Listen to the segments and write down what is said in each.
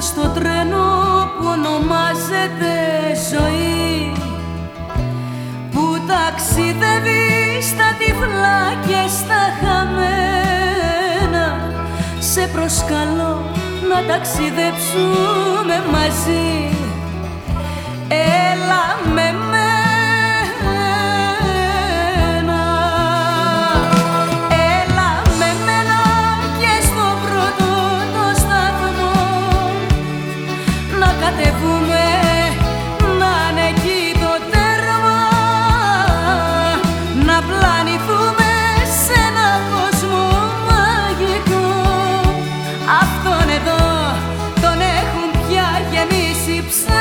στο τρένο που ονομάζεται ζωή, που ταξιδεύει στα τυφλά και στα χαμένα, σε προσκαλώ να ταξιδέψουμε μαζί. Έλα με μένα, έλα με μένα και στο πρώτο το σταθμό να κατεβούμε, να είναι εκεί το τέρμα, να πλανηθούμε σε ένα κόσμο μαγικό. Αυτόν εδώ τον έχουν πια γεμίσει ψέμα.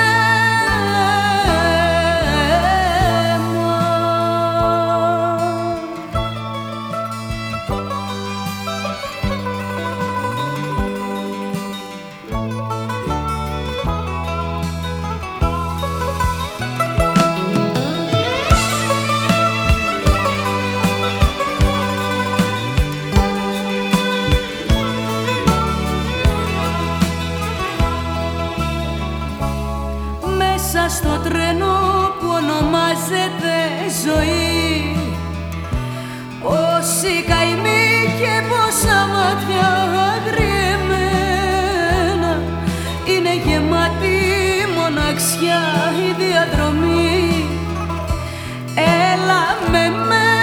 Μέσα στο τρένο που ονομάζεται ζωή, πόσοι καημοί και πόσα μάτια αγριεμένα, είναι γεμάτη μοναξιά η διαδρομή. Έλα με μένα.